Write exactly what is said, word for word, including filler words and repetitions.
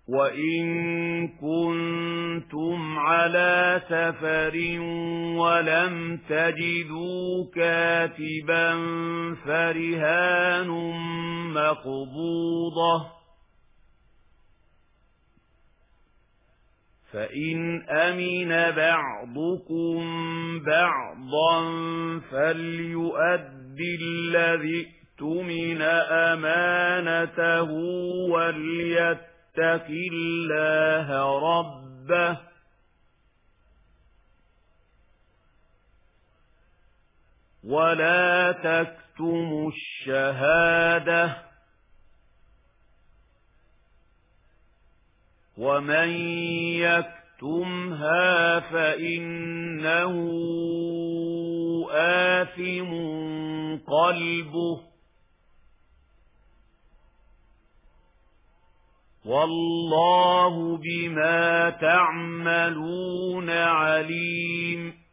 وَإِن كُنتُمْ عَلَى سَفَرٍ وَلَمْ تَجِدُوا كَاتِبًا فَرِهَانٌ مَّقْبُوضَةٌ فَإِنْ أَمِنَ بَعْضُكُمْ بَعْضًا فَلْيُؤَدِّ الَّذِي اؤْتُمِنَ أَمَانَتَهُ وَلْيَتَّقِ اللَّهَ رَبَّهُ وَلَا تَكْتُمُوا الشَّهَادَةَ وَمَن يَكْتُمْهَا فَإِنَّهُ آثِمٌ قَلْبُهُ وَاللَّهُ بِمَا تَعْمَلُونَ عَلِيمٌ.